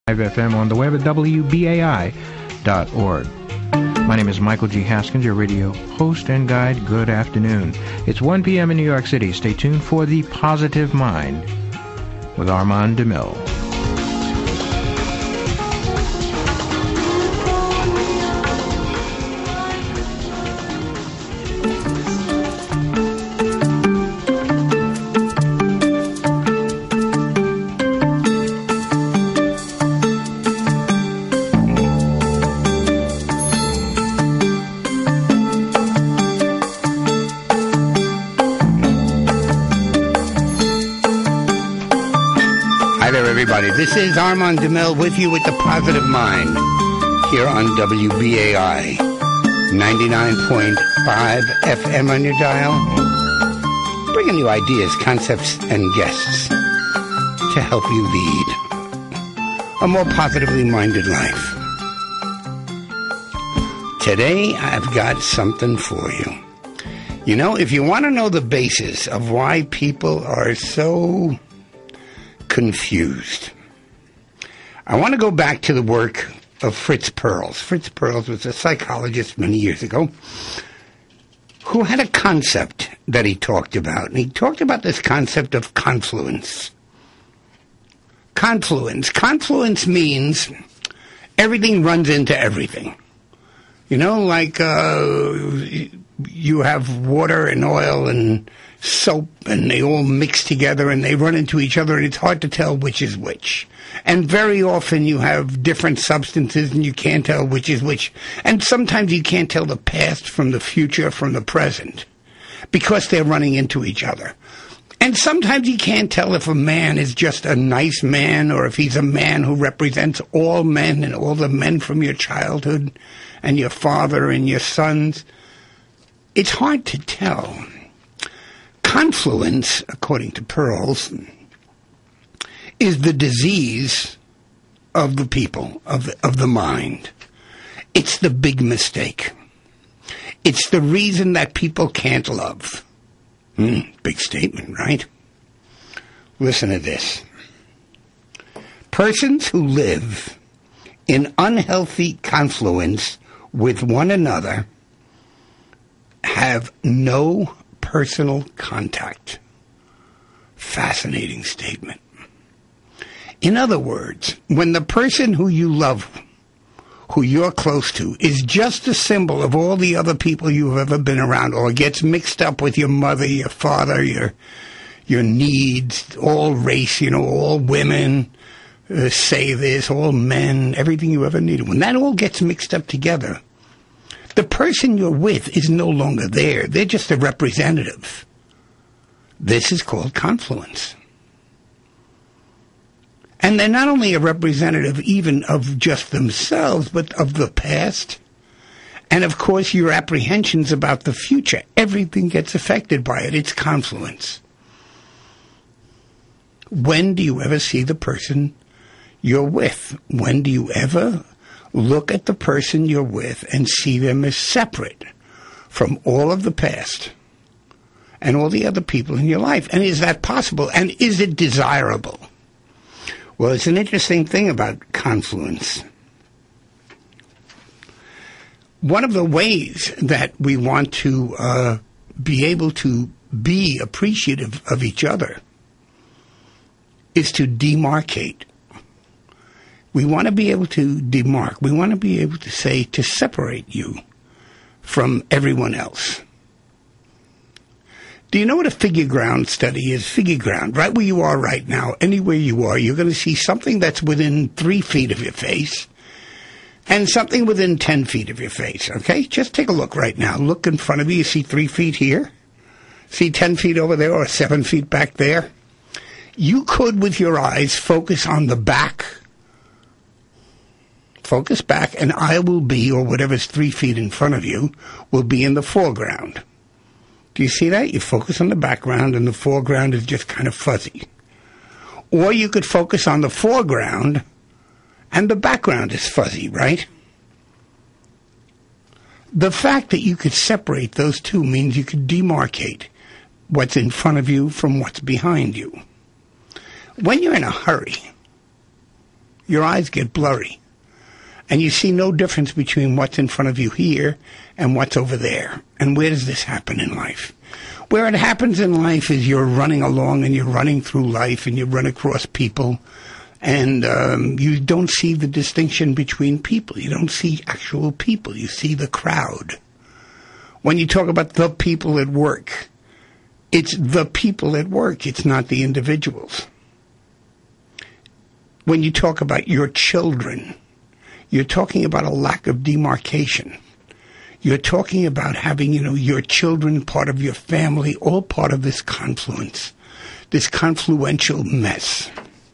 FM on the web at WBAI.org. My name is Michael G. Haskins, your radio host and guide. Good afternoon. It's 1 p.m. in New York City. Stay tuned for The Positive Mind with Armand DeMille. This is Armand DeMille with you with The Positive Mind here on WBAI 99.5 FM on your dial, bringing you ideas, concepts, and guests to help you lead a more positively minded life. Today, I've got something for you. You know, if you want to know the basis of why people are so confused, I want to go back to the work of Fritz Perls. Fritz Perls was a psychologist many years ago who had a concept that he talked about. And he talked about this concept of confluence. Confluence. Confluence means everything runs into everything. You know, like you have water and oil and soap, and they all mix together and they run into each other, and it's hard to tell which is which. And very often you have different substances and you can't tell which is which. And sometimes you can't tell the past from the future from the present because they're running into each other. And sometimes you can't tell if a man is just a nice man or if he's a man who represents all men and all the men from your childhood and your father and your sons. It's hard to tell. Confluence, according to Perls, is the disease of the people, of the mind. It's the big mistake. It's the reason that people can't love. Big statement, right? Listen to this. Persons who live in unhealthy confluence with one another have no personal contact. Fascinating statement. In other words, when the person who you love, who you're close to, is just a symbol of all the other people you've ever been around, or gets mixed up with your mother, your father, your needs, all race, all women say this, all men, everything you ever needed. When that all gets mixed up together, the person you're with is no longer there. They're just a representative. This is called confluence. And they're not only a representative even of just themselves, but of the past. And, of course, your apprehensions about the future. Everything gets affected by it. It's confluence. When do you ever see the person you're with? When do you ever look at the person you're with and see them as separate from all of the past and all the other people in your life? And is that possible? And is it desirable? Well, it's an interesting thing about confluence. One of the ways that we want to be able to be appreciative of each other is to demarcate. We want to be able to demark. We want to be able to say, to separate you from everyone else. Do you know what a figure ground study is? Figure ground, right where you are right now, anywhere you are, you're going to see something that's within 3 feet of your face and something within 10 feet of your face, okay? Just take a look right now. Look in front of you. You see 3 feet here? See 10 feet over there or 7 feet back there? You could, with your eyes, focus on the back. Focus back, and I will be, or whatever's 3 feet in front of you, will be in the foreground. Do you see that? You focus on the background, and the foreground is just kind of fuzzy. Or you could focus on the foreground, and the background is fuzzy, right? The fact that you could separate those two means you could demarcate what's in front of you from what's behind you. When you're in a hurry, Your eyes get blurry. And you see no difference between what's in front of you here and what's over there. And where does this happen in life? Where it happens in life is you're running along and you're running through life and you run across people and you don't see the distinction between people. You don't see actual people. You see the crowd. When you talk about the people at work, it's the people at work. It's not the individuals. When you talk about your children, you're talking about a lack of demarcation. You're talking about having, your children part of your family, all part of this confluence, this confluential mess.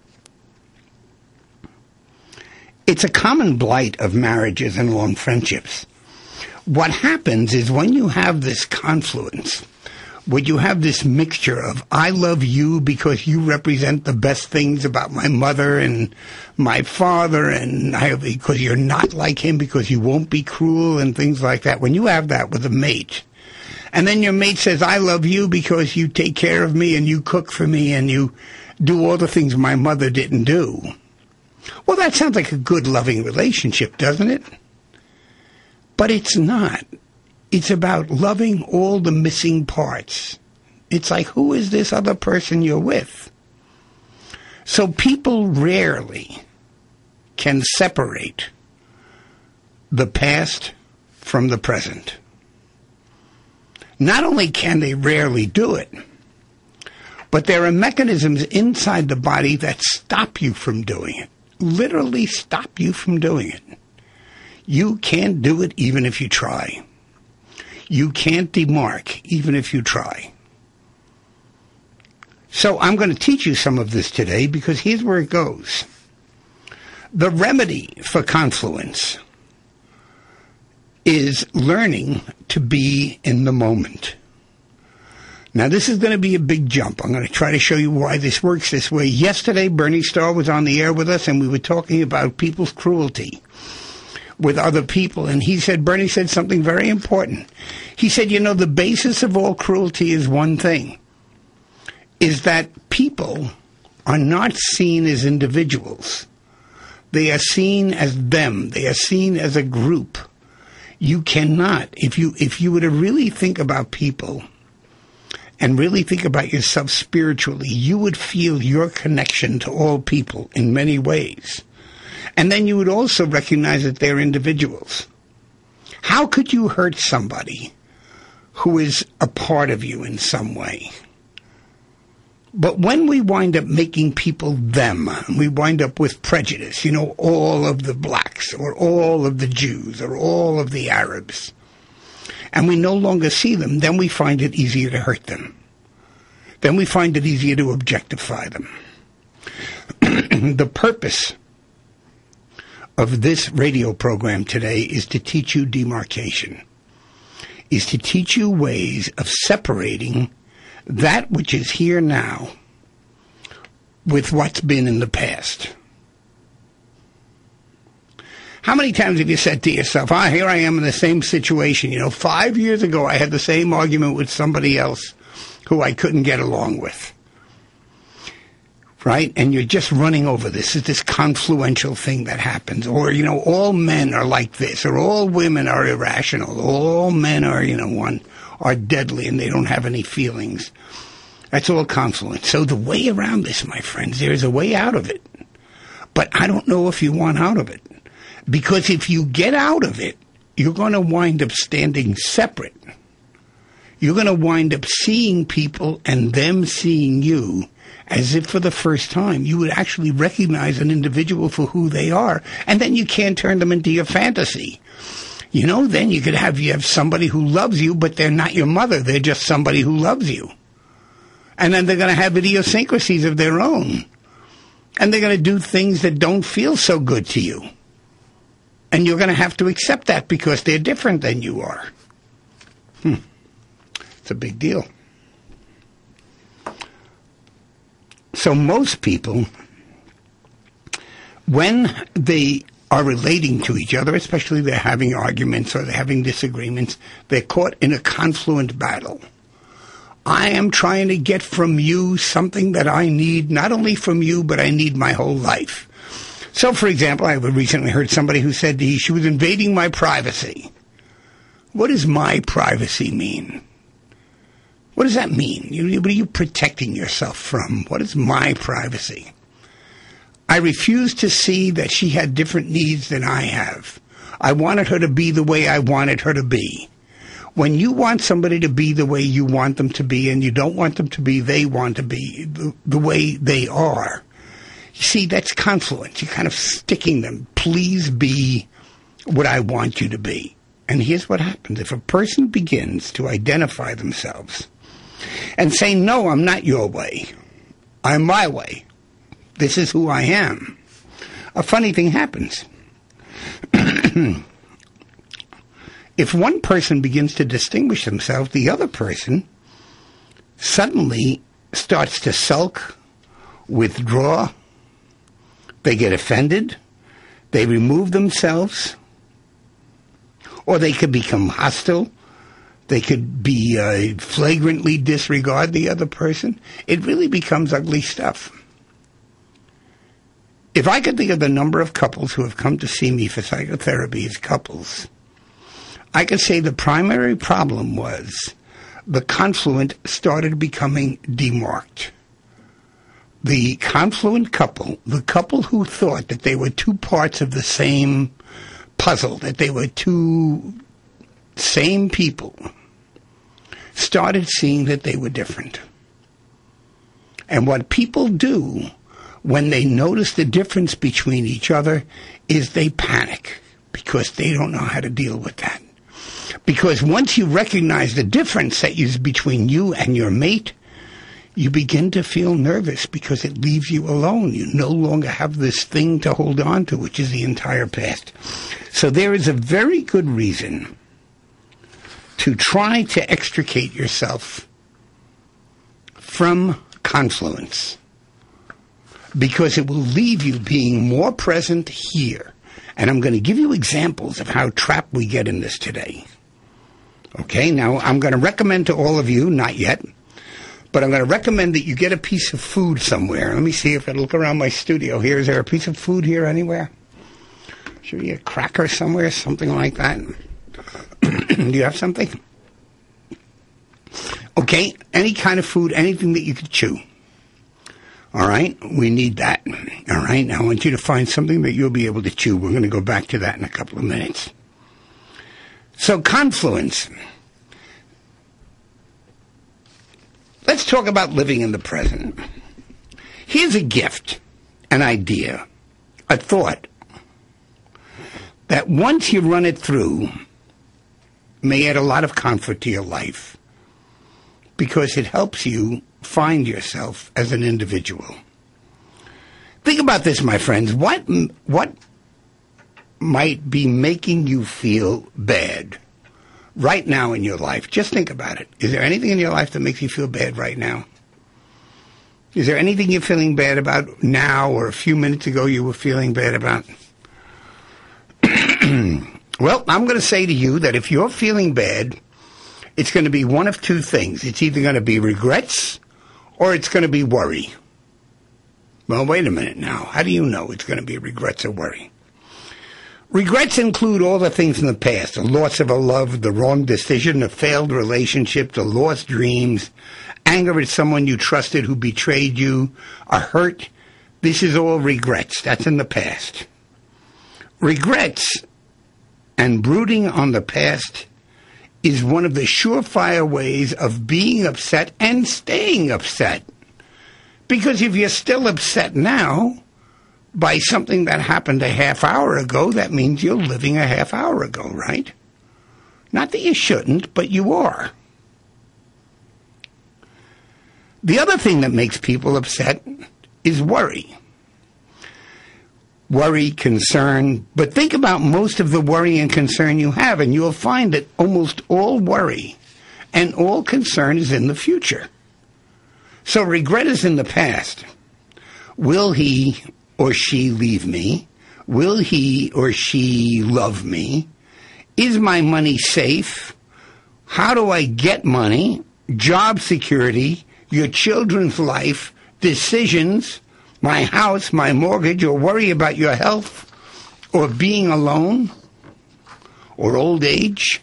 It's a common blight of marriages and long friendships. What happens is when you have this confluence, when you have this mixture of I love you because you represent the best things about my mother and my father, and because you're not like him, because you won't be cruel and things like that. When you have that with a mate, and then your mate says, I love you because you take care of me and you cook for me and you do all the things my mother didn't do. Well, that sounds like a good, loving relationship, doesn't it? But it's not. It's about loving all the missing parts. It's like, who is this other person you're with? So people rarely can separate the past from the present. Not only can they rarely do it, but there are mechanisms inside the body that stop you from doing it. Literally stop you from doing it. You can't do it even if you try. You can't demark, even if you try. So I'm going to teach you some of this today because here's where it goes. The remedy for confluence is learning to be in the moment. Now, this is going to be a big jump. I'm going to try to show you why this works this way. Yesterday, Bernie Starr was on the air with us, and we were talking about people's cruelty with other people, and Bernie said something very important. He said, the basis of all cruelty is one thing, is that people are not seen as individuals. They are seen as them. They are seen as a group. You cannot, if you were to really think about people and really think about yourself spiritually, you would feel your connection to all people in many ways. And then you would also recognize that they're individuals. How could you hurt somebody who is a part of you in some way? But when we wind up making people them, we wind up with prejudice, all of the blacks or all of the Jews or all of the Arabs, and we no longer see them, then we find it easier to hurt them. Then we find it easier to objectify them. The purpose of this radio program today is to teach you demarcation, is to teach you ways of separating that which is here now with what's been in the past. How many times have you said to yourself, here I am in the same situation. 5 years ago I had the same argument with somebody else who I couldn't get along with. Right? And you're just running over this. It's this confluential thing that happens. Or, all men are like this. Or all women are irrational. All men are, are deadly and they don't have any feelings. That's all confluence. So the way around this, my friends, there is a way out of it. But I don't know if you want out of it. Because if you get out of it, you're going to wind up standing separate. You're going to wind up seeing people and them seeing you as if for the first time you would actually recognize an individual for who they are, and then you can't turn them into your fantasy. Then you could have somebody who loves you, but they're not your mother. They're just somebody who loves you. And then they're going to have idiosyncrasies of their own. And they're going to do things that don't feel so good to you. And you're going to have to accept that because they're different than you are. It's a big deal. So most people, when they are relating to each other, especially they're having arguments or they're having disagreements, they're caught in a confluent battle. I am trying to get from you something that I need, not only from you, but I need my whole life. So, for example, I recently heard somebody who said she was invading my privacy. What does my privacy mean? What does that mean? What are you protecting yourself from? What is my privacy? I refused to see that she had different needs than I have. I wanted her to be the way I wanted her to be. When you want somebody to be the way you want them to be, and you don't want them to be, they want to be the way they are, you see, that's confluence. You're kind of sticking them. Please be what I want you to be. And here's what happens. If a person begins to identify themselves and say, no, I'm not your way, I'm my way, this is who I am, a funny thing happens. If one person begins to distinguish themselves, the other person suddenly starts to sulk, withdraw, they get offended, they remove themselves, or they could become hostile. They could be flagrantly disregard the other person. It really becomes ugly stuff. If I could think of the number of couples who have come to see me for psychotherapy as couples, I could say the primary problem was the confluent started becoming demarked. The confluent couple, the couple who thought that they were two parts of the same puzzle, that they were two same people, started seeing that they were different. And what people do when they notice the difference between each other is they panic because they don't know how to deal with that. Because once you recognize the difference that is between you and your mate, you begin to feel nervous because it leaves you alone. You no longer have this thing to hold on to, which is the entire past. So there is a very good reason to try to extricate yourself from confluence, because it will leave you being more present here. And I'm going to give you examples of how trapped we get in this today. Okay, now I'm going to recommend to all of you, not yet, but I'm going to recommend that you get a piece of food somewhere. Let me see if I look around my studio here. Is there a piece of food here anywhere? Should be a cracker somewhere, something like that. Do you have something? Okay, any kind of food, anything that you could chew. All right, we need that. All right, now I want you to find something that you'll be able to chew. We're going to go back to that in a couple of minutes. So, confluence. Let's talk about living in the present. Here's a gift, an idea, a thought that once you run it through may add a lot of comfort to your life because it helps you find yourself as an individual. Think about this, my friends. What might be making you feel bad right now in your life? Just think about it. Is there anything in your life that makes you feel bad right now? Is there anything you're feeling bad about now or a few minutes ago you were feeling bad about? Well, I'm going to say to you that if you're feeling bad, it's going to be one of two things. It's either going to be regrets or it's going to be worry. Well, wait a minute now. How do you know it's going to be regrets or worry? Regrets include all the things in the past, the loss of a love, the wrong decision, a failed relationship, the lost dreams, anger at someone you trusted who betrayed you, a hurt. This is all regrets. That's in the past. Regrets and brooding on the past is one of the surefire ways of being upset and staying upset. Because if you're still upset now by something that happened a half hour ago, that means you're living a half hour ago, right? Not that you shouldn't, but you are. The other thing that makes people upset is worry. Worry, concern, but think about most of the worry and concern you have, and you'll find that almost all worry and all concern is in the future. So regret is in the past. Will he or she leave me? Will he or she love me? Is my money safe? How do I get money? Job security, your children's life, decisions, my house, my mortgage, or worry about your health, or being alone, or old age.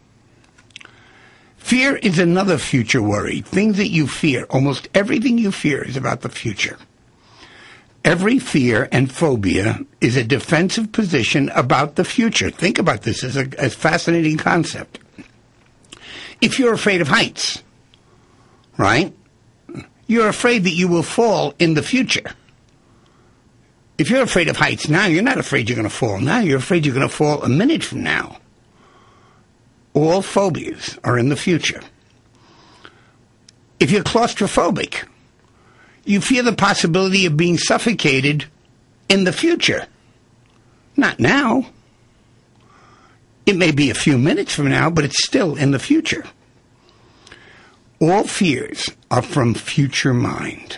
Fear is another future worry. Things that you fear. Almost everything you fear is about the future. Every fear and phobia is a defensive position about the future. Think about this as a fascinating concept. If you're afraid of heights, right, you're afraid that you will fall in the future. If you're afraid of heights now, you're not afraid you're going to fall now. You're afraid you're going to fall a minute from now. All phobias are in the future. If you're claustrophobic, you fear the possibility of being suffocated in the future. Not now. It may be a few minutes from now, but it's still in the future. All fears are from future mind.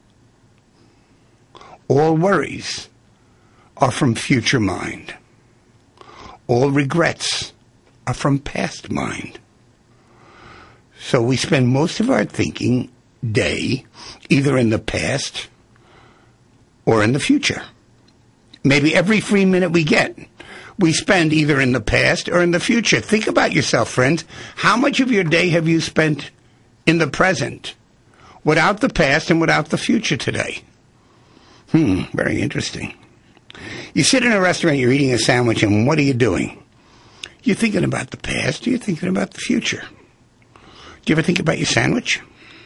All worries are from future mind. All regrets are from past mind. So we spend most of our thinking day either in the past or in the future. Maybe every free minute we get, we spend either in the past or in the future. Think about yourself, friends. How much of your day have you spent in the present without the past and without the future today? Very interesting. You sit in a restaurant, you're eating a sandwich, and what are you doing? You're thinking about the past, or you're thinking about the future. Do you ever think about your sandwich?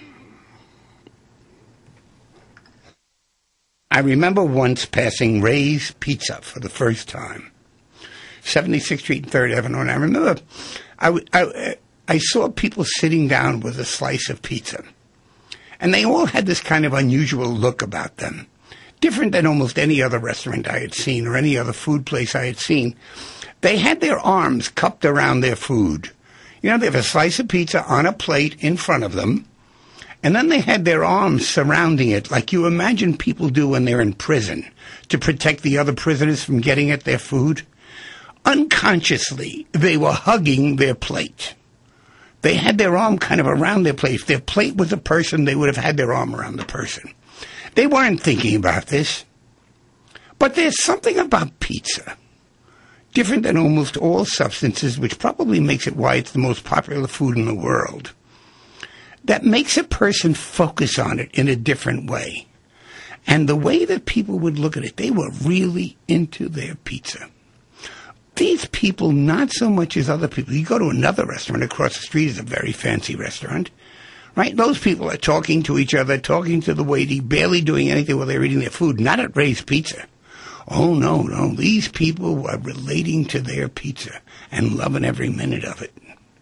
I remember once passing Ray's Pizza for the first time, 76th Street and 3rd Avenue, and I remember I saw people sitting down with a slice of pizza, and they all had this kind of unusual look about them, different than almost any other restaurant I had seen or any other food place I had seen. They had their arms cupped around their food. You know, they have a slice of pizza on a plate in front of them, and then they had their arms surrounding it like you imagine people do when they're in prison to protect the other prisoners from getting at their food. Unconsciously, they were hugging their plate. They had their arm kind of around their plate. If their plate was a person, they would have had their arm around the person. They weren't thinking about this. But there's something about pizza, different than almost all substances, which probably makes it why it's the most popular food in the world, that makes a person focus on it in a different way. And the way that people would look at it, they were really into their pizza. These people, not so much as other people. You go to another restaurant across the street, is a very fancy restaurant, right? Those people are talking to each other, talking to the waiter, barely doing anything while they're eating their food, not at Ray's Pizza. Oh, no. These people are relating to their pizza and loving every minute of it.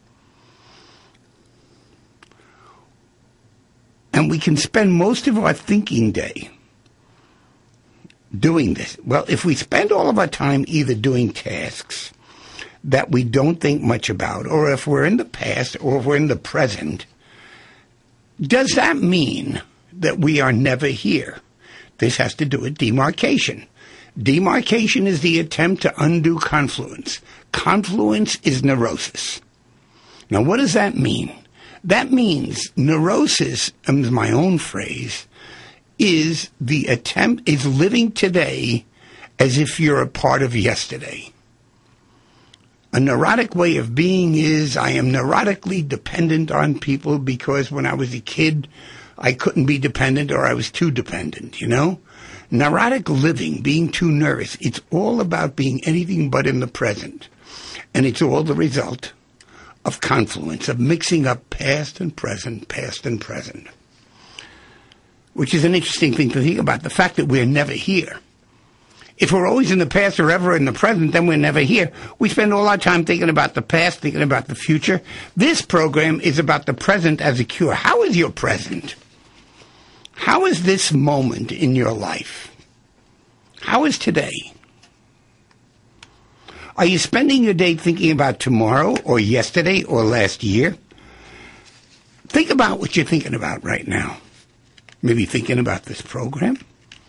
And we can spend most of our thinking day doing this. Well, if we spend all of our time either doing tasks that we don't think much about, or if we're in the past or if we're in the present, does that mean that we are never here? This has to do with demarcation. Demarcation is the attempt to undo confluence. Confluence is neurosis. Now, what does that mean? That means neurosis, my own phrase, is the attempt, is living today as if you're a part of yesterday. A neurotic way of being is I am neurotically dependent on people because when I was a kid, I couldn't be dependent or I was too dependent, you know? Neurotic living, being too nervous, it's all about being anything but in the present. And it's all the result of confluence, of mixing up past and present, which is an interesting thing to think about, the fact that we're never here. If we're always in the past or ever in the present, then we're never here. We spend all our time thinking about the past, thinking about the future. This program is about the present as a cure. How is your present? How is this moment in your life? How is today? Are you spending your day thinking about tomorrow or yesterday or last year? Think about what you're thinking about right now. Maybe thinking about this program.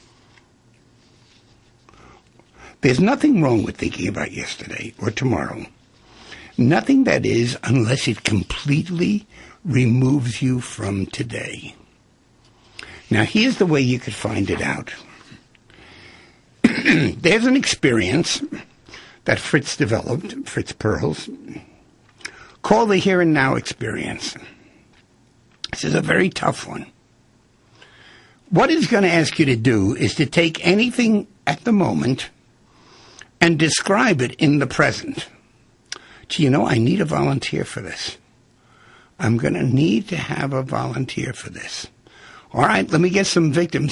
There's nothing wrong with thinking about yesterday or tomorrow. Nothing, that is, unless it completely removes you from today. Now, here's the way you could find it out. there's an experience that Fritz developed, Fritz Perls, called the here and now experience. This is a very tough one. What it's going to ask you to do is to take anything at the moment and describe it in the present. Gee, I need a volunteer for this. I'm going to need to have a volunteer for this. All right, let me get some victims.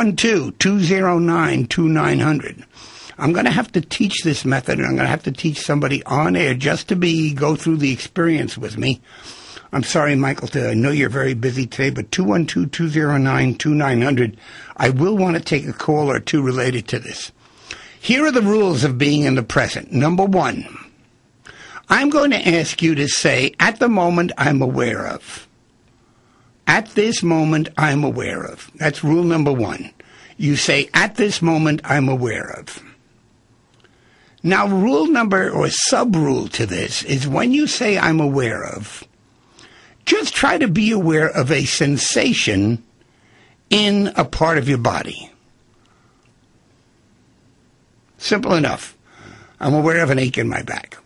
212-209-2900. I'm going to have to teach this method, and I'm going to have to teach somebody on air just to go through the experience with me. I'm sorry, Michael, I know you're very busy today, but 212-209-2900. I will want to take a call or two related to this. Here are the rules of being in the present. Number one, I'm going to ask you to say, at the moment I'm aware of. At this moment I'm aware of. That's rule number one. You say, at this moment I'm aware of. Now, rule number or sub-rule to this is when you say I'm aware of, just try to be aware of a sensation in a part of your body. Simple enough. I'm aware of an ache in my back.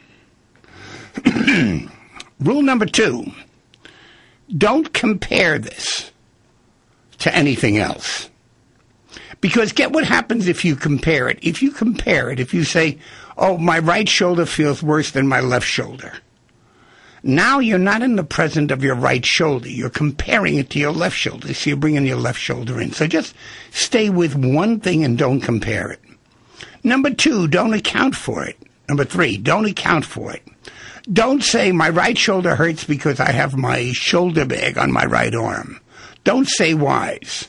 Rule number two, don't compare this to anything else. Because get what happens if you compare it. If you compare it, if you say, oh, my right shoulder feels worse than my left shoulder. Now you're not in the present of your right shoulder. You're comparing it to your left shoulder. So you're bringing your left shoulder in. So just stay with one thing and don't compare it. Number two, don't account for it. Number three, don't account for it. Don't say my right shoulder hurts because I have my shoulder bag on my right arm. Don't say whys.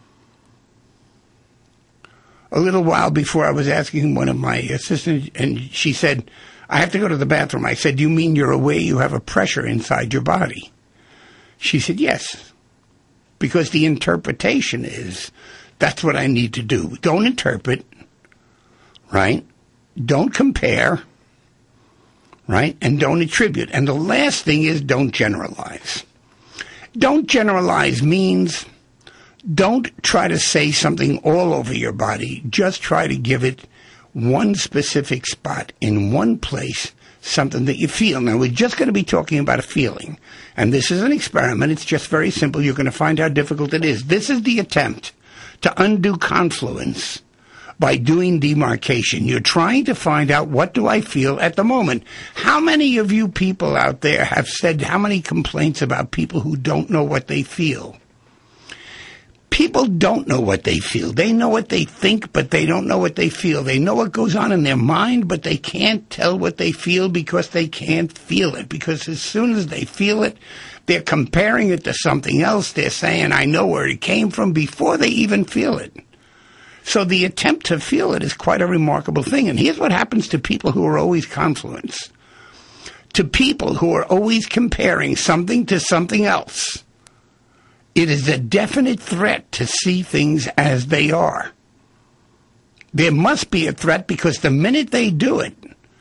A little while before, I was asking one of my assistants, and she said, I have to go to the bathroom. I said, you mean you're aware you have a pressure inside your body? She said, yes, because the interpretation is that's what I need to do. Don't interpret, right? Don't compare, right? And don't attribute. And the last thing is don't generalize. Don't generalize means don't try to say something all over your body. Just try to give it one specific spot in one place, something that you feel. Now, we're just going to be talking about a feeling. And this is an experiment. It's just very simple. You're going to find how difficult it is. This is the attempt to undo confluence by doing demarcation. You're trying to find out, what do I feel at the moment? How many of you people out there have said, how many complaints about people who don't know what they feel? People don't know what they feel. They know what they think, but they don't know what they feel. They know what goes on in their mind, but they can't tell what they feel because they can't feel it. Because as soon as they feel it, they're comparing it to something else. They're saying, I know where it came from, before they even feel it. So the attempt to feel it is quite a remarkable thing. And here's what happens to people who are always confluence. To people who are always comparing something to something else, it is a definite threat to see things as they are. There must be a threat, because the minute they do it,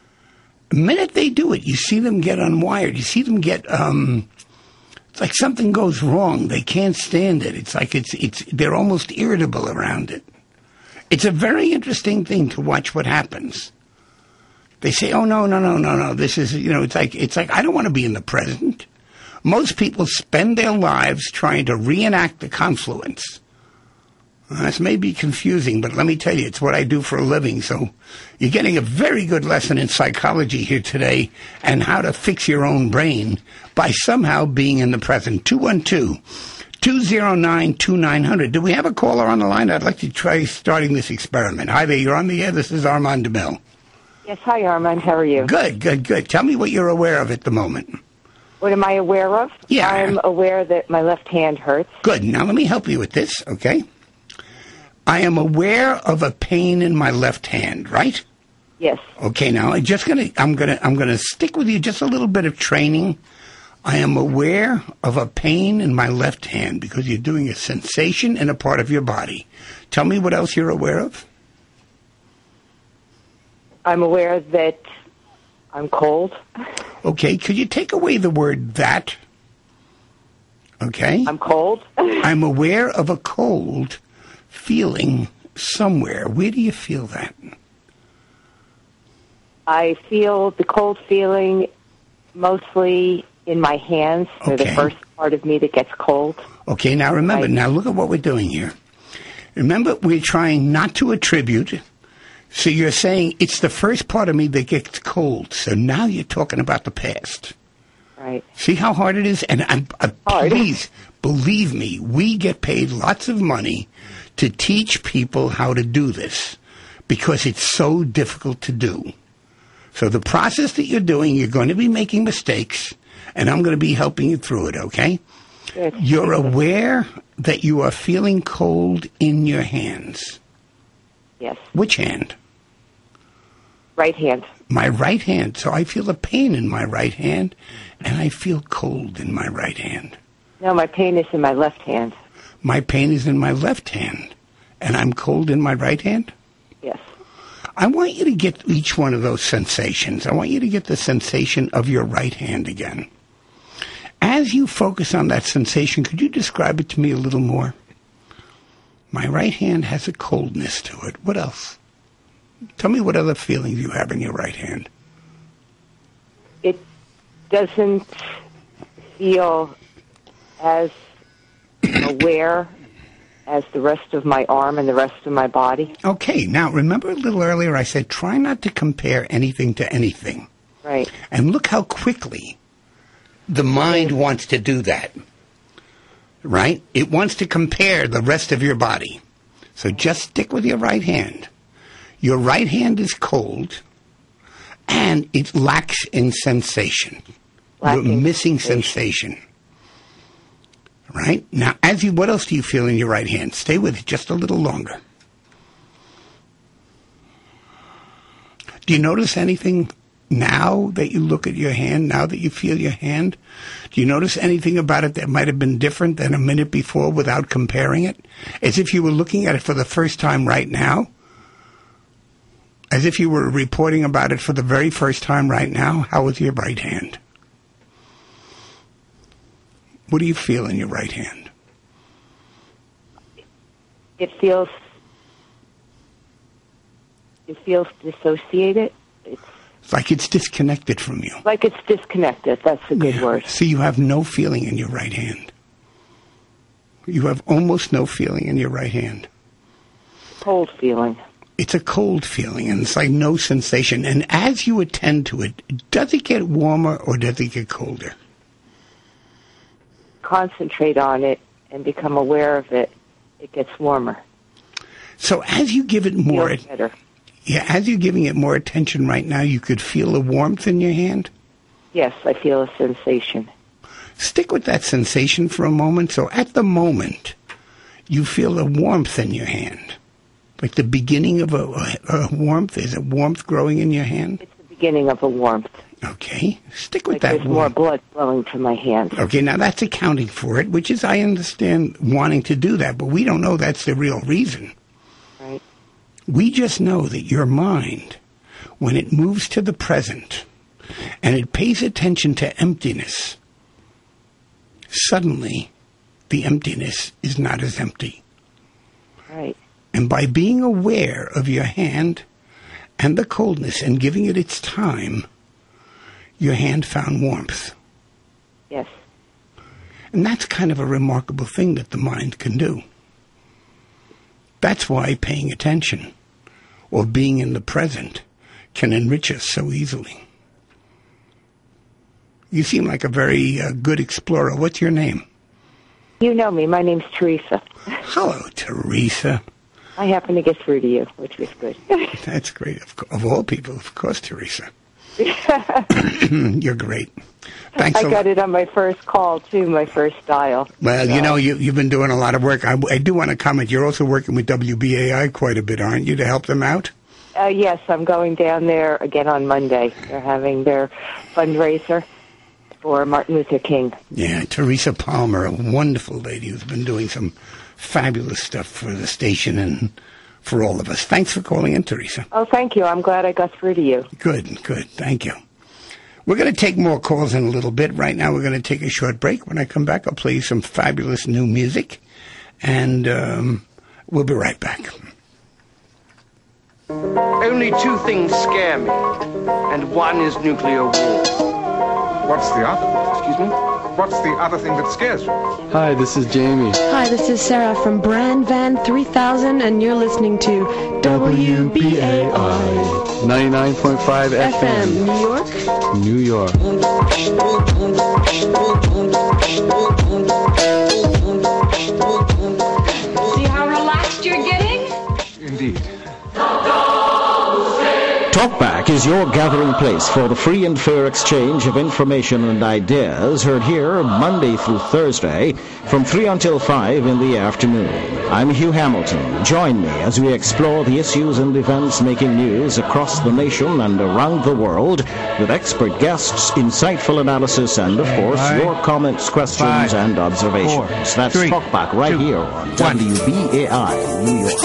you see them get unwired. You see them get, it's like something goes wrong. They can't stand it. It's like they're almost irritable around it. It's a very interesting thing to watch what happens. They say, oh, no. This is, it's like I don't want to be in the present. Most people spend their lives trying to reenact the confluence. This may be confusing, but let me tell you, it's what I do for a living. So you're getting a very good lesson in psychology here today, and how to fix your own brain by somehow being in the present. 212-209-2900. Do we have a caller on the line? I'd like to try starting this experiment. Hi there, you're on the air. This is Armand DeMille. Yes, hi, Armand. How are you? Good. Tell me what you're aware of at the moment. What am I aware of? Yeah. I'm aware that my left hand hurts. Good. Now let me help you with this, okay? I am aware of a pain in my left hand, right? Yes. Okay, now I'm gonna stick with you just a little bit of training. I am aware of a pain in my left hand because you're doing a sensation in a part of your body. Tell me what else you're aware of. I'm aware that I'm cold. Okay, could you take away the word that? Okay. I'm cold. I'm aware of a cold feeling somewhere. Where do you feel that? I feel the cold feeling mostly in my hands. They're the Okay. first part of me that gets cold. Okay, now remember, Right. now look at what we're doing here. Remember, we're trying not to attribute. So you're saying it's the first part of me that gets cold. So now you're talking about the past. Right. See how hard it is? And Hard. please, believe me, we get paid lots of money to teach people how to do this because it's so difficult to do. So the process that you're doing, you're going to be making mistakes, and I'm going to be helping you through it, okay? Good. You're aware that you are feeling cold in your hands. Yes. Which hand? Right hand. My right hand. So I feel a pain in my right hand, and I feel cold in my right hand. No, my pain is in my left hand. My pain is in my left hand, and I'm cold in my right hand? Yes. I want you to get each one of those sensations. I want you to get the sensation of your right hand again. As you focus on that sensation, could you describe it to me a little more? My right hand has a coldness to it. What else? Tell me what other feelings you have in your right hand. It doesn't feel as aware as the rest of my arm and the rest of my body. Okay, now remember a little earlier I said try not to compare anything to anything. Right. And look how quickly the mind wants to do that. Right? It wants to compare the rest of your body. So just stick with your right hand. Your right hand is cold, and it lacks in sensation. You're Lacking missing sensation. sensation. Right? Now, what else do you feel in your right hand? Stay with it just a little longer. Do you notice anything now that you look at your hand, now that you feel your hand? Do you notice anything about it that might have been different than a minute before without comparing it? As if you were looking at it for the first time right now? As if you were reporting about it for the very first time right now? How is your right hand? What do you feel in your right hand? It feels dissociated. It's like it's disconnected from you. Like it's disconnected. That's a good word. See, you have no feeling in your right hand. You have almost no feeling in your right hand. Cold feeling. It's a cold feeling, and it's like no sensation. And as you attend to it, does it get warmer or does it get colder? Concentrate on it and become aware of it, it gets warmer. So as you give it more, Feels better. yeah, as you're giving it more attention right now, you could feel a warmth in your hand. Yes, I feel a sensation. Stick with that sensation for a moment. So at the moment, you feel a warmth in your hand. Like the beginning of a warmth. Is a warmth growing in your hand? It's the beginning of a warmth. Okay. Stick with Like that there's more warmth. blood flowing to my hand. Okay, now that's accounting for it, which is, I understand wanting to do that, but we don't know that's the real reason. Right. We just know that your mind, when it moves to the present and it pays attention to emptiness, suddenly the emptiness is not as empty. Right. And by being aware of your hand and the coldness and giving it its time, your hand found warmth. Yes. And that's kind of a remarkable thing that the mind can do. That's why paying attention or being in the present can enrich us so easily. You seem like a very good explorer. What's your name? You know me. My name's Teresa. Hello, Teresa. I happen to get through to you, which was good. That's great. Of all people, of course, Teresa. You're great. Thanks I a lot. got it on my first call, too, my first dial. Well, you know, you've been doing a lot of work. I do want to comment. You're also working with WBAI quite a bit, aren't you, to help them out? Yes, I'm going down there again on Monday. They're having their fundraiser for Martin Luther King. Yeah, Teresa Palmer, a wonderful lady who's been doing some fabulous stuff for the station and for all of us. Thanks for calling in, Teresa. Oh, thank you. I'm glad I got through to you. Good. Thank you. We're going to take more calls in a little bit. Right now, we're going to take a short break. When I come back, I'll play you some fabulous new music, and we'll be right back. Only two things scare me, and one is nuclear war. What's the other? Excuse me? What's the other thing that scares you? Hi, this is Jamie. Hi, this is Sarah from Brand Van 3000, and you're listening to WBAI 99.5 FM, New York. New York. See how relaxed you're getting? Indeed. Talkback is your gathering place for the free and fair exchange of information and ideas, heard here Monday through Thursday from 3 until 5 in the afternoon. I'm Hugh Hamilton. Join me as we explore the issues and events making news across the nation and around the world with expert guests, insightful analysis, and, of course, your comments, questions, and observations. That's Talkback right here on WBAI New York.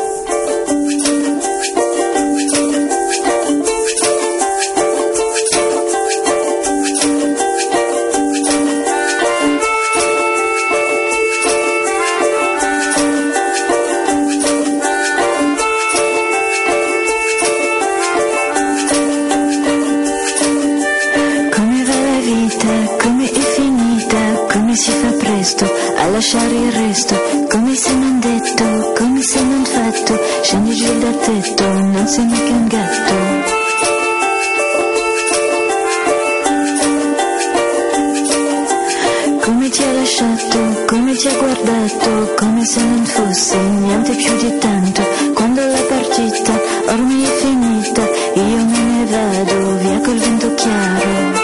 A lasciare il resto, come se non detto, come se non fatto, scendi giù dal tetto, non sei mica un gatto. Come ti ha lasciato, come ti ha guardato, come se non fosse niente più di tanto, quando la partita ormai è finita, io me ne vado via col vento chiaro.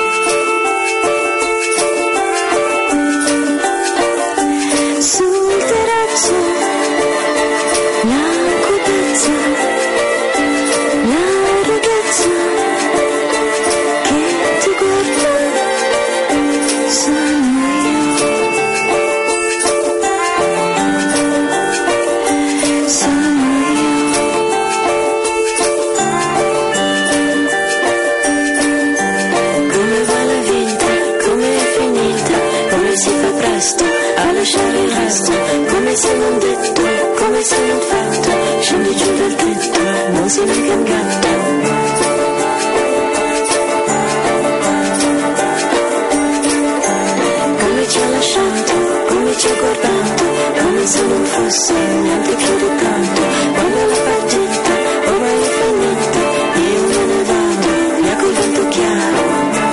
A lasciare il resto, come se non detto, come se non fatto, scendi giù dal tetto, non sei mica un gatto. Come ci ha lasciato, come ci ha guardato, come se non fosse niente più di tanto, quando la partita ormai è finita, io me ne vado via col vento chiaro.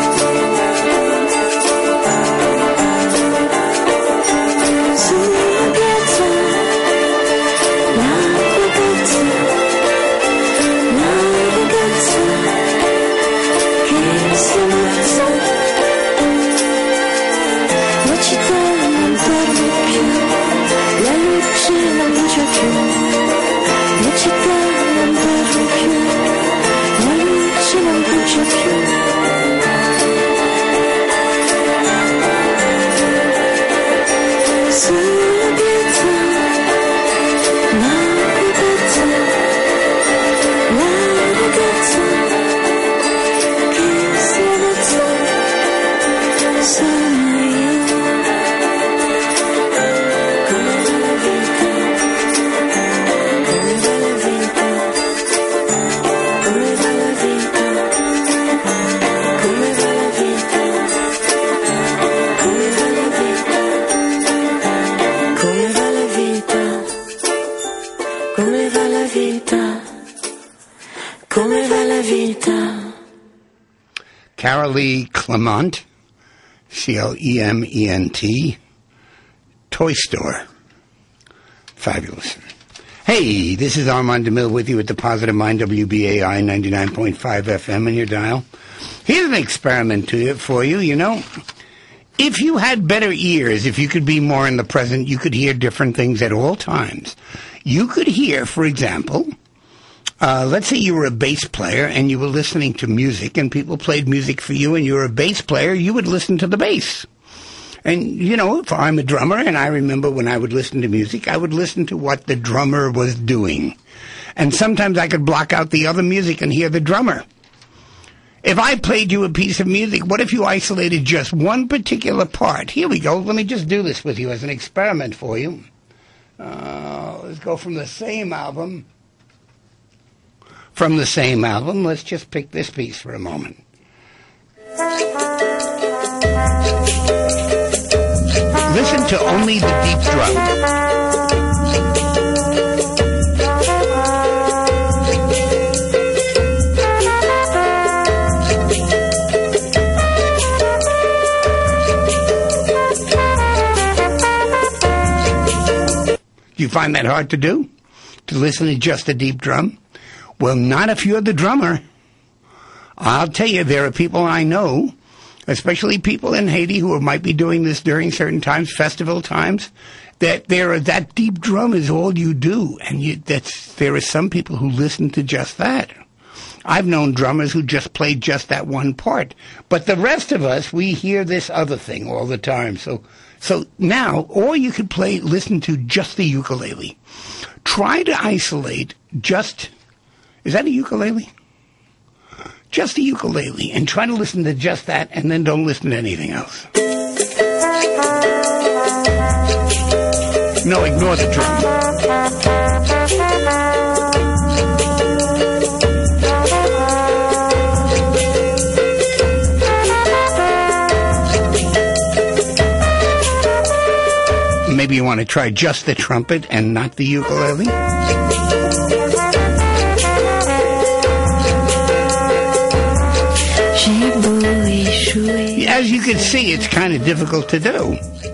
Carolee Clement, Clement, Toy Store. Fabulous. Hey, this is Armand DeMille with you at the Positive Mind, WBAI 99.5 FM in your dial. Here's an experiment for you, you know. If you had better ears, if you could be more in the present, you could hear different things at all times. You could hear, for example, let's say you were a bass player and you were listening to music and people played music for you and you were a bass player, you would listen to the bass. And, you know, if I'm a drummer and I remember when I would listen to music, I would listen to what the drummer was doing. And sometimes I could block out the other music and hear the drummer. If I played you a piece of music, what if you isolated just one particular part? Here we go. Let me just do this with you as an experiment for you. Let's go from the same album. from the same album. Let's just pick this piece for a moment. Listen to only the deep drum. Do you find that hard to do? To listen to just a deep drum? Well, not if you're the drummer. I'll tell you, there are people I know, especially people in Haiti who might be doing this during certain times, festival times, that that deep drum is all you do. And there are some people who listen to just that. I've known drummers who just played just that one part. But the rest of us, we hear this other thing all the time. So now, or you could listen to just the ukulele. Try to isolate is that a ukulele? Just the ukulele, and try to listen to just that, and then don't listen to anything else. No, ignore the drum. Maybe you want to try just the trumpet and not the ukulele. As you can see, it's kind of difficult to do.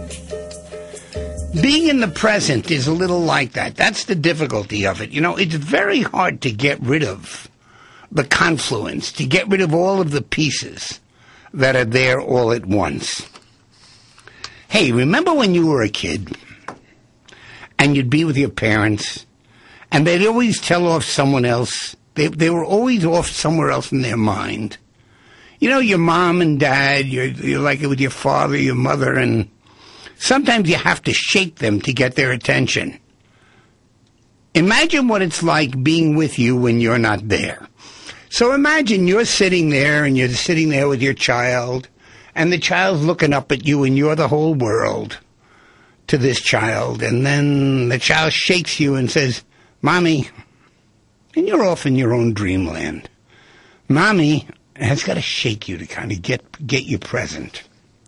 Being in the present is a little like that. That's the difficulty of it. You know, it's very hard to get rid of the confluence, to get rid of all of the pieces that are there all at once. Hey, remember when you were a kid and you'd be with your parents and they'd always tell off someone else? They were always off somewhere else in their mind. You know, your mom and dad, you're like it with your father, your mother, and sometimes you have to shake them to get their attention. Imagine what it's like being with you when you're not there. So imagine you're sitting there and you're sitting there with your child, and the child's looking up at you, and you're the whole world to this child. And then the child shakes you and says, "Mommy," and you're off in your own dreamland. Mommy has got to shake you to kind of get you present.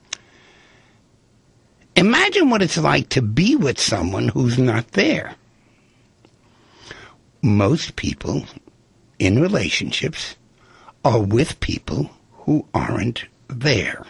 Imagine what it's like to be with someone who's not there. Most people in relationships are with people who aren't there.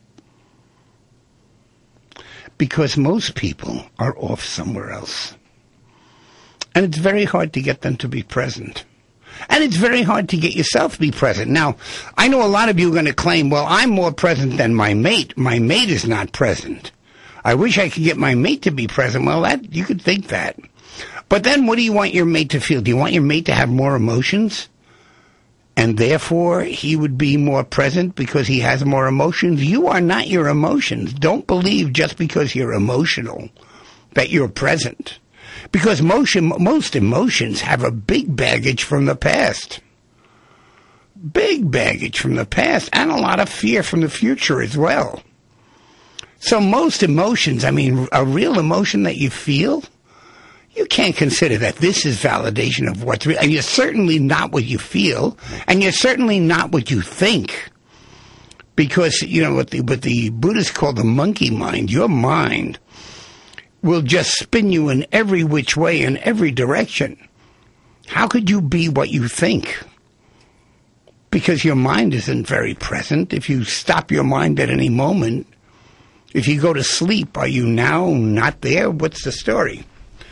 Because most people are off somewhere else. And it's very hard to get them to be present. And it's very hard to get yourself to be present. Now, I know a lot of you are going to claim, well, I'm more present than my mate. My mate is not present. I wish I could get my mate to be present. Well, you could think that. But then what do you want your mate to feel? Do you want your mate to have more emotions? And therefore, he would be more present because he has more emotions? You are not your emotions. Don't believe just because you're emotional that you're present. Because most emotions have a big baggage from the past. Big baggage from the past, and a lot of fear from the future as well. So most emotions, I mean, a real emotion that you feel, you can't consider that this is validation of what's real. And you're certainly not what you feel, and you're certainly not what you think. Because, you know, what the Buddhists call the monkey mind, your mind will just spin you in every which way, in every direction. How could you be what you think? Because your mind isn't very present. If you stop your mind at any moment, if you go to sleep, are you now not there? What's the story?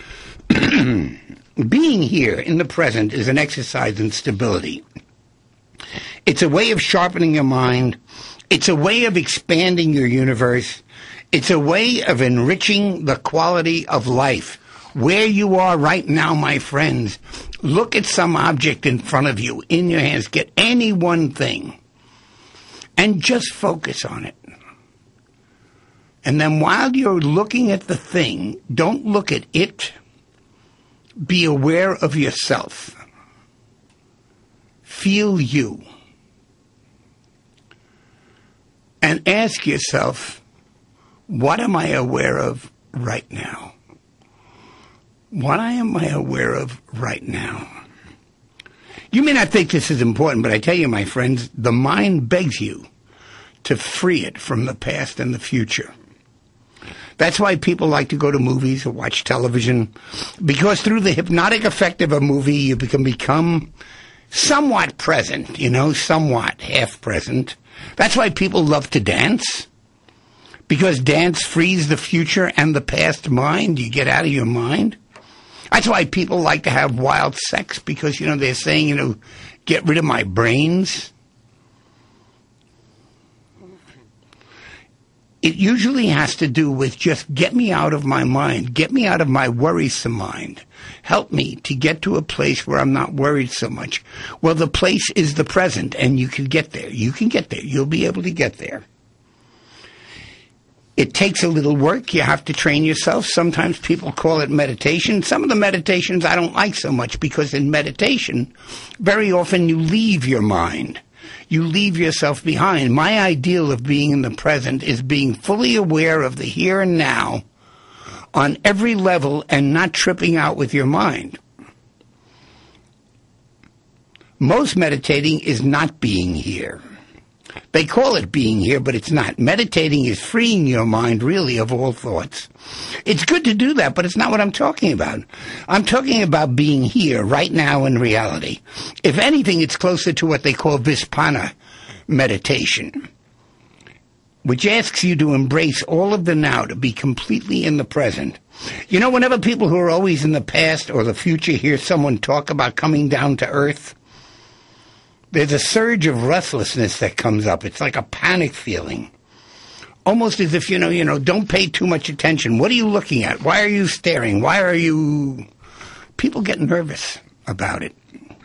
Being here in the present is an exercise in stability. It's a way of sharpening your mind. It's a way of expanding your universe. It's a way of enriching the quality of life. Where you are right now, my friends, look at some object in front of you, in your hands. Get any one thing and just focus on it. And then while you're looking at the thing, don't look at it. Be aware of yourself. Feel you. And ask yourself, what am I aware of right now? What am I aware of right now? You may not think this is important, but I tell you, my friends, the mind begs you to free it from the past and the future. That's why people like to go to movies or watch television, because through the hypnotic effect of a movie, you can become somewhat present, somewhat half present. That's why people love to dance, because dance frees the future and the past mind. You get out of your mind. That's why people like to have wild sex, because, they're saying, get rid of my brains. It usually has to do with just get me out of my mind, get me out of my worrisome mind. Help me to get to a place where I'm not worried so much. Well, the place is the present, and you can get there. You can get there. You'll be able to get there. It takes a little work. You have to train yourself. Sometimes people call it meditation. Some of the meditations I don't like so much, because in meditation, very often you leave your mind. You leave yourself behind. My ideal of being in the present is being fully aware of the here and now on every level and not tripping out with your mind. Most meditating is not being here. They call it being here, but it's not. Meditating is freeing your mind, really, of all thoughts. It's good to do that, but it's not what I'm talking about. I'm talking about being here, right now, in reality. If anything, it's closer to what they call Vipassana meditation, which asks you to embrace all of the now, to be completely in the present. Whenever people who are always in the past or the future hear someone talk about coming down to earth, there's a surge of restlessness that comes up. It's like a panic feeling. Almost as if, don't pay too much attention. What are you looking at? Why are you staring? People get nervous about it.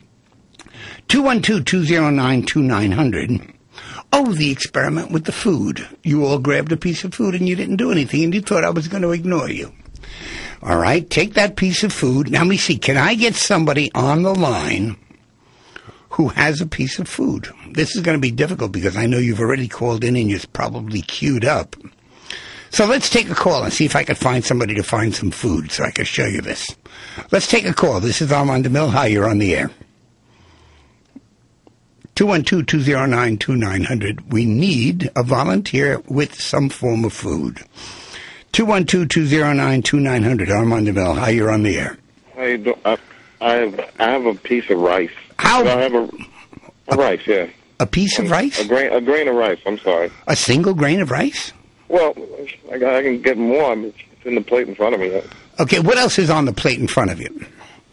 212-209-2900. Oh, the experiment with the food. You all grabbed a piece of food and you didn't do anything, and you thought I was going to ignore you. All right, take that piece of food. Now, let me see. Can I get somebody on the line who has a piece of food? This is going to be difficult, because I know you've already called in and you're probably queued up. So let's take a call and see if I can find somebody to find some food so I can show you this. Let's take a call. This is Armand DeMille. Hi, you're on the air. 212-209-2900. We need a volunteer with some form of food. 212-209-2900. Armand DeMille. Hi, you're on the air. How you doing? I have a piece of rice. How? I have a rice, yeah. A piece of rice? A grain of rice, I'm sorry. A single grain of rice? Well, I can get more. It's in the plate in front of me. Okay, what else is on the plate in front of you?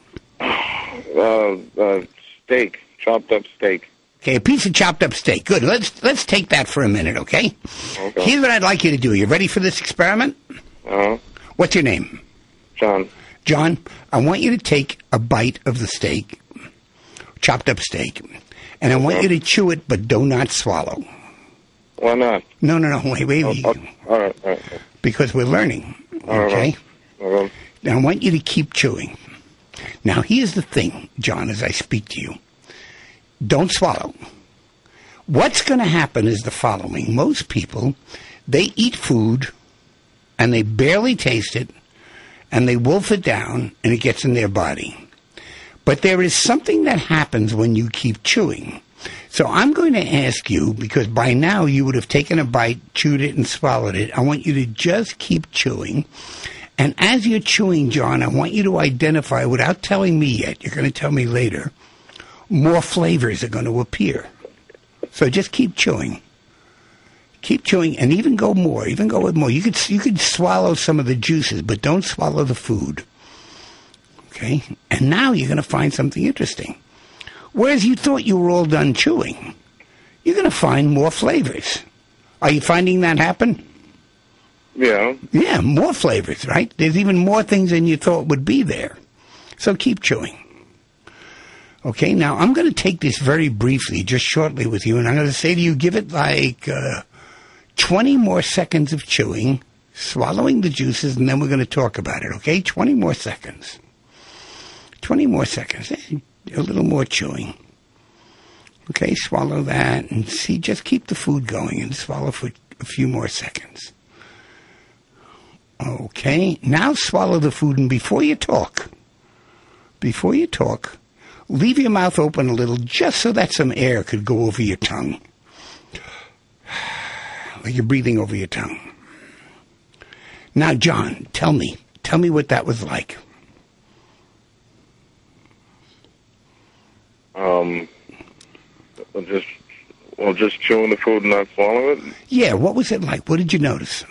Steak, chopped up steak. Okay, a piece of chopped up steak. Good. Let's take that for a minute, okay? Okay. Here's what I'd like you to do. You ready for this experiment? Uh-huh. What's your name? John. John, I want you to take a bite of the steak, chopped up steak, and I want you to chew it, but do not swallow. Why not? No, wait. All right. Because we're learning, okay? All right. Now, I want you to keep chewing. Now, here's the thing, John, as I speak to you. Don't swallow. What's going to happen is the following. Most people, they eat food, and they barely taste it, and they wolf it down, and it gets in their body. But there is something that happens when you keep chewing. So I'm going to ask you, because by now you would have taken a bite, chewed it, and swallowed it. I want you to just keep chewing. And as you're chewing, John, I want you to identify, without telling me yet, you're going to tell me later, more flavors are going to appear. So just keep chewing. Keep chewing, and even go more. Even go with more. You could swallow some of the juices, but don't swallow the food. Okay? And now you're going to find something interesting. Whereas you thought you were all done chewing, you're going to find more flavors. Are you finding that happen? Yeah. Yeah, more flavors, right? There's even more things than you thought would be there. So keep chewing. Okay, now I'm going to take this very briefly, just shortly with you, and I'm going to say to you, give it like 20 more seconds of chewing, swallowing the juices, and then we're going to talk about it, okay? 20 more seconds. 20 more seconds. A little more chewing. Okay, swallow that, and see, just keep the food going and swallow for a few more seconds. Okay, now swallow the food, and before you talk, leave your mouth open a little just so that some air could go over your tongue. Like you're breathing over your tongue. Now, John, tell me what that was like. Just chewing the food and not swallowing it. Yeah, what was it like? What did you notice?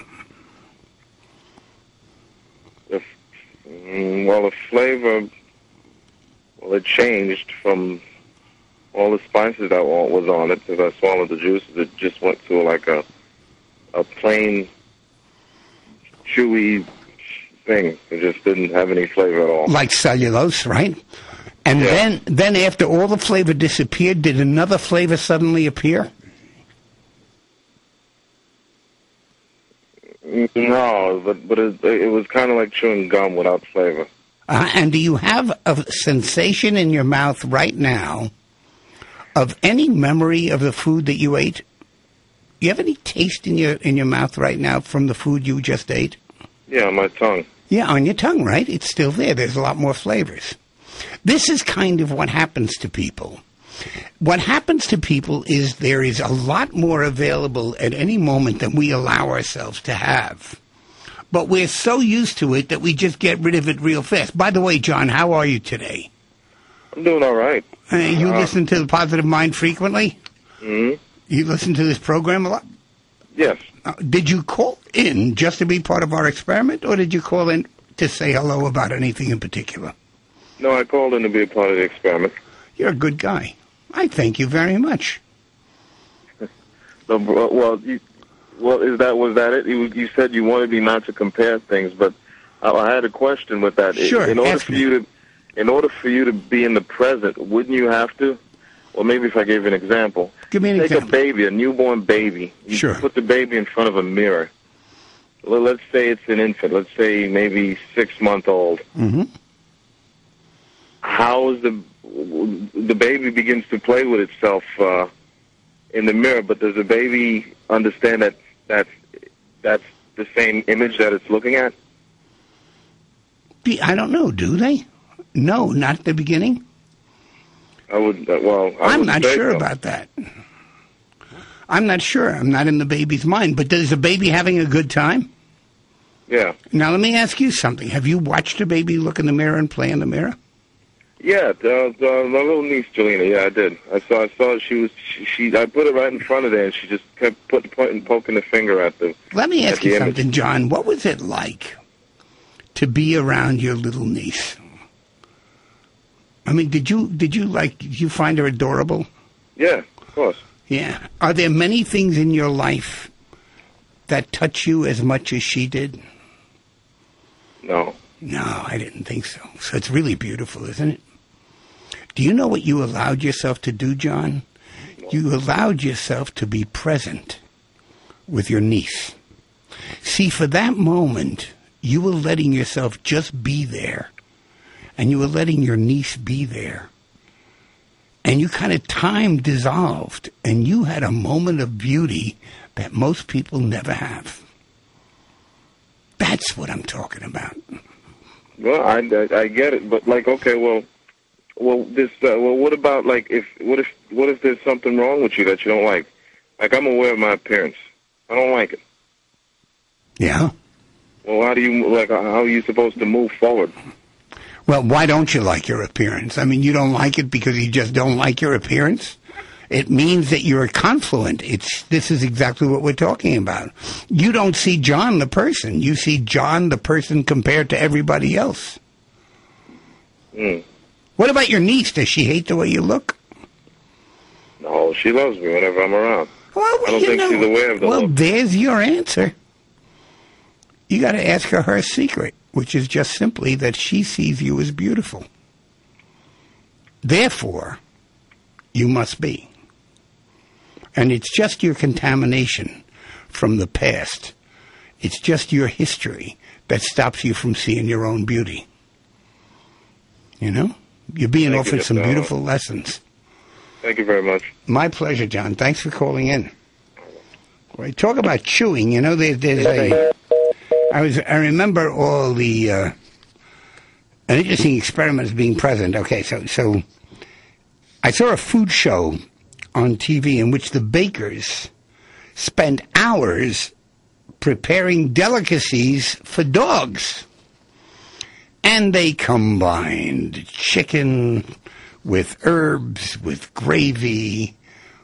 The flavor, it changed from all the spices that was on it. As I swallowed the juices, it just went to like a plain, chewy thing. It just didn't have any flavor at all. Like cellulose, right? And then after all the flavor disappeared, did another flavor suddenly appear? No, but it was kind of like chewing gum without flavor. And do you have a sensation in your mouth right now of any memory of the food that you ate? You have any taste in your mouth right now from the food you just ate? Yeah, on my tongue. Yeah, on your tongue, right? It's still there. There's a lot more flavors. This is kind of what happens to people. What happens to people is there is a lot more available at any moment than we allow ourselves to have. But we're so used to it that we just get rid of it real fast. By the way, John, how are you today? I'm doing all right. You listen to The Positive Mind frequently? Mm-hmm. You listen to this program a lot? Yes. Did you call in just to be part of our experiment, or did you call in to say hello about anything in particular? No, I called in to be a part of the experiment. You're a good guy. I thank you very much. Was that it? You said you wanted me not to compare things, but I had a question with that. Sure. In order for you to be in the present, wouldn't you have to? Well, maybe if I gave you an example. Give me an example. Take a baby, a newborn baby. You put the baby in front of a mirror. Well, let's say it's an infant. Let's say maybe 6-month-old. Mm-hmm. How is the baby begins to play with itself in the mirror, but does the baby understand that that's the same image that it's looking at? I don't know. Do they? No, not at the beginning. I'm not sure about that. I'm not sure. I'm not in the baby's mind. But is the baby having a good time? Yeah. Now, let me ask you something. Have you watched a baby look in the mirror and play in the mirror? Yeah, my little niece, Jelena, yeah, I did. I saw I put it right in front of there, and she just kept poking the finger at the Let me ask you something, image. John. What was it like to be around your little niece? I mean, did you find her adorable? Yeah, of course. Yeah. Are there many things in your life that touch you as much as she did? No. No, I didn't think so. So it's really beautiful, isn't it? Do you know what you allowed yourself to do, John? You allowed yourself to be present with your niece. See, for that moment, you were letting yourself just be there. And you were letting your niece be there. And you kind of time dissolved. And you had a moment of beauty that most people never have. That's what I'm talking about. Well, I get it, but like, okay, what about like what if there's something wrong with you that you don't like? Like, I'm aware of my appearance. I don't like it. Yeah. Well, how are you supposed to move forward? Well, why don't you like your appearance? I mean, you don't like it because you just don't like your appearance? It means that you're confluent. This is exactly what we're talking about. You don't see John the person. You see John the person compared to everybody else. Mm. What about your niece? Does she hate the way you look? No, she loves me whenever I'm around. Well, I don't think she's aware of the look. There's your answer. You got to ask her secret, which is just simply that she sees you as beautiful. Therefore, you must be. And it's just your contamination from the past. It's just your history that stops you from seeing your own beauty. You know? You're being offered some beautiful lessons. Thank you very much. My pleasure, John. Thanks for calling in. Right, talk about chewing. You know, I remember all the an interesting experiments being present. Okay, so I saw a food show on TV in which the bakers spend hours preparing delicacies for dogs. And they combined chicken with herbs, with gravy,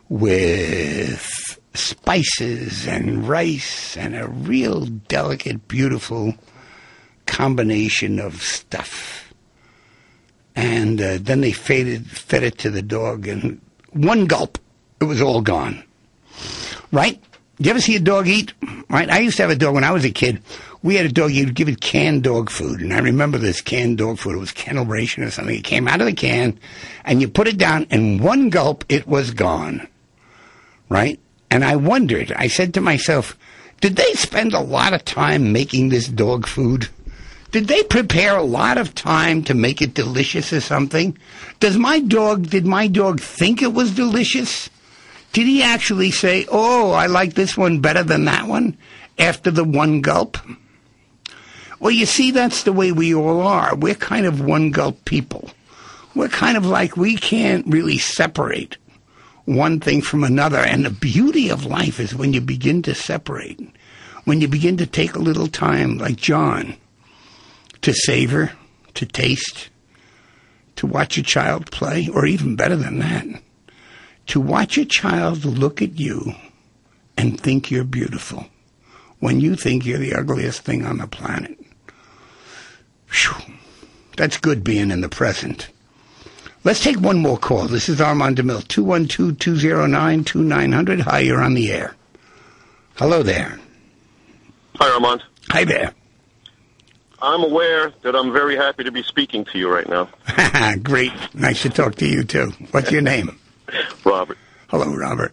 with spices and rice, and a real delicate, beautiful combination of stuff. And then they fed it to the dog, and one gulp, it was all gone. Right? You ever see a dog eat? Right? I used to have a dog when I was a kid. We had a dog, you'd give it canned dog food. And I remember this canned dog food. It was Kennel Ration or something. It came out of the can, and you put it down, and one gulp, it was gone. Right? And I wondered, I said to myself, did they spend a lot of time making this dog food? Did they prepare a lot of time to make it delicious or something? Did my dog think it was delicious? Did he actually say, oh, I like this one better than that one after the one gulp? Well, you see, that's the way we all are. We're kind of one gulp people. We're kind of like we can't really separate one thing from another. And the beauty of life is when you begin to separate, when you begin to take a little time, like John, to savor, to taste, to watch a child play, or even better than that, to watch a child look at you and think you're beautiful when you think you're the ugliest thing on the planet. Whew. That's good being in the present. Let's take one more call. This is Armand DeMille, 212-209-2900. Hi, you're on the air. Hello there. Hi, Armand. Hi there. I'm aware that I'm very happy to be speaking to you right now. Great. Nice to talk to you, too. What's your name? Robert. Hello, Robert.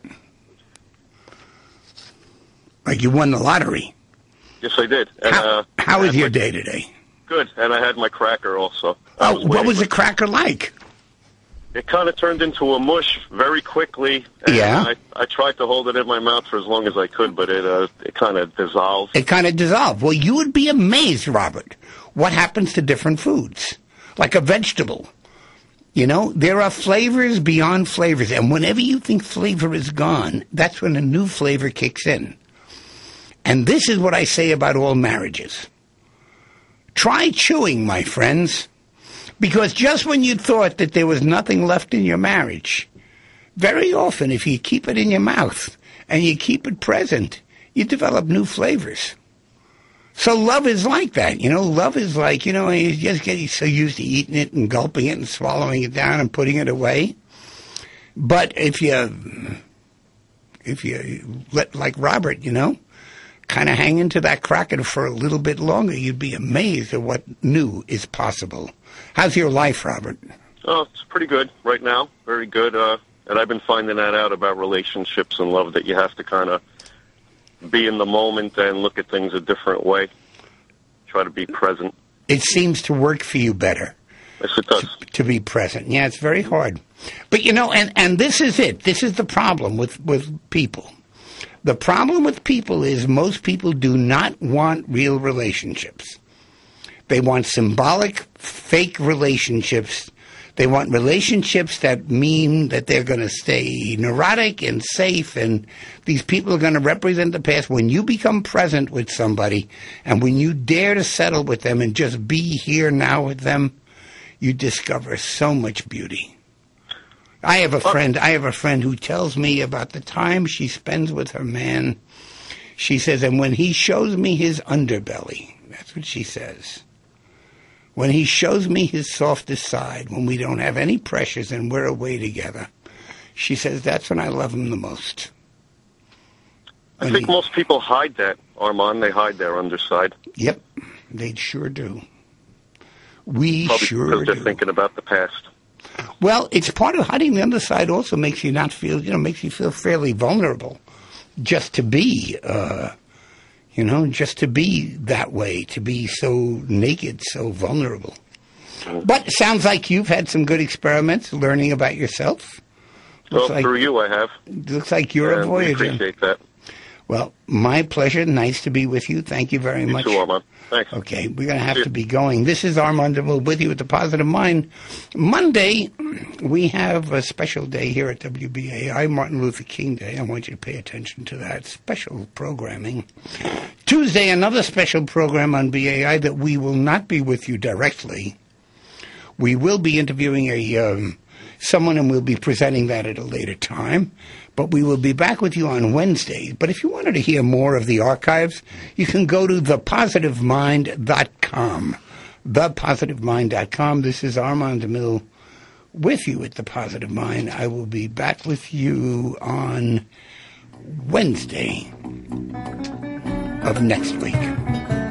Like you won the lottery. Yes, I did. And, how was your day today? Good, and I had my cracker also. What was the cracker like? It kind of turned into a mush very quickly. And yeah. I tried to hold it in my mouth for as long as I could, but it kind of dissolved. It kind of dissolved. Well, you would be amazed, Robert, what happens to different foods. Like a vegetable. You know, there are flavors beyond flavors, and whenever you think flavor is gone, that's when a new flavor kicks in. And this is what I say about all marriages. Try chewing, my friends, because just when you thought that there was nothing left in your marriage, very often if you keep it in your mouth and you keep it present, you develop new flavors. So love is like that, you know. Love is like, you know, you just get so used to eating it and gulping it and swallowing it down and putting it away. But if you let, like Robert, you know, kind of hang into that cracker for a little bit longer, you'd be amazed at what new is possible. How's your life, Robert? Oh, it's pretty good right now. Very good. And I've been finding that out about relationships and love, that you have to kind of be in the moment and look at things a different way. Try to be present. It seems to work for you better. Yes, it does. To be present. Yeah, it's very hard. But, you know, and this is it. This is the problem with people. The problem with people is most people do not want real relationships. They want symbolic, fake relationships. They want relationships that mean that they're going to stay neurotic and safe, and these people are going to represent the past. When you become present with somebody, and when you dare to settle with them and just be here now with them, you discover so much beauty. I have a friend who tells me about the time she spends with her man. She says, and when he shows me his underbelly, that's what she says. When he shows me his softest side, when we don't have any pressures and we're away together, she says, that's when I love him the most. I think most people hide that, Armand. They hide their underside. Yep, they sure do. We Probably sure because they're do. thinking about the past. Well, it's part of hiding the underside also makes you not feel, you know, makes you feel fairly vulnerable just to be, just to be that way, to be so naked, so vulnerable. But it sounds like you've had some good experiments learning about yourself. Well, through you I have. Looks like you're a voyager. We appreciate that. Well, my pleasure. Nice to be with you. Thank you very much. You too, Armand. Thanks. Okay, we're going to have to be going. This is Armand DeMille with you at The Positive Mind. Monday, we have a special day here at WBAI, Martin Luther King Day. I want you to pay attention to that. Special programming. Tuesday, another special program on BAI that we will not be with you directly. We will be interviewing someone, and we'll be presenting that at a later time. But we will be back with you on Wednesday. But if you wanted to hear more of the archives, you can go to thepositivemind.com. Thepositivemind.com. This is Armand DeMille with you at The Positive Mind. I will be back with you on Wednesday of next week.